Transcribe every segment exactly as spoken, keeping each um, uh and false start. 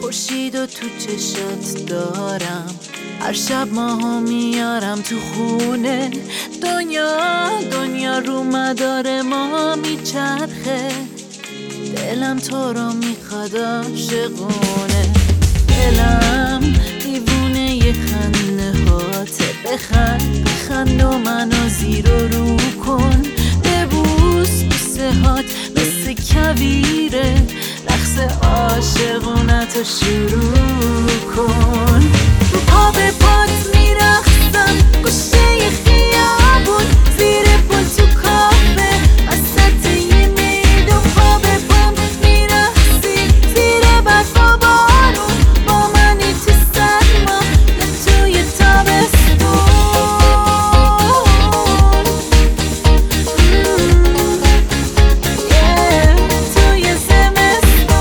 خورشید و تو چشات دارم، هر شب ماهو میارم تو خونه. دنیا دنیا رو مدار ما میچرخه، دلم تو رو میخواد عاشقونه. دلم دیوونه یه خنده هاته، بخند بخند و منو زیر و رو کن. ببوس بوسه هات مثل کویره، رقص عاشقونه تو شروع کن. رو پا به پات میرخصم گوشه خیابون، زیر پل تو کافه وسط یه میدون. پا به پام میرخصی زیر برف و بارون، با منی تو سرما یا توی تابستون. توی زمستون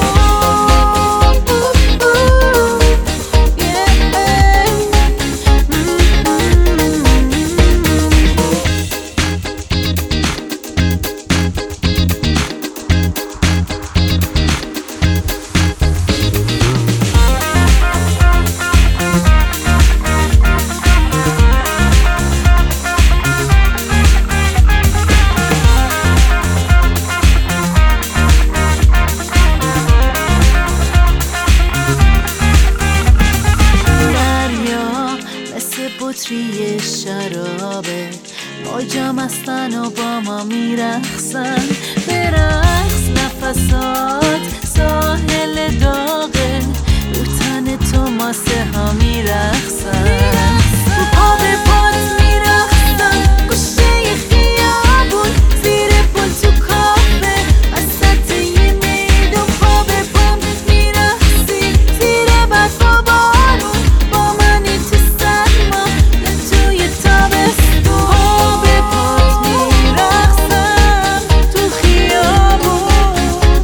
بطری شرابه، موجا مستن و با ما میرخصن. برقص نفسات ساحل داغه، رو تن تو ماسه ها میرخصن. رو پا به پات میرخصن گوشه خیابون، زیر پل تو کافه وسط یه میدون. پا به پام میرخصی زیر برف و بارون، با منی تو سرما یا توی تابستون. پا به پات میرخصم تو خیابون،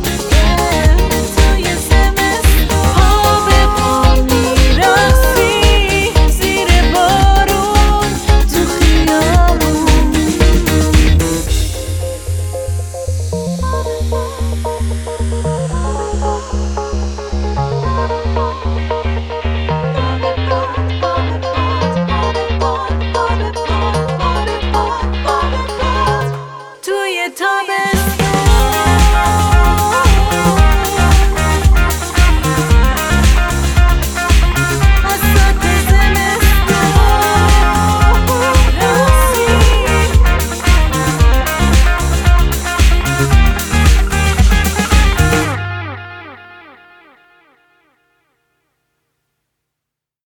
توی زمستون. پا به پام میرخصی زیر بارون تو خیابون. توی تابستون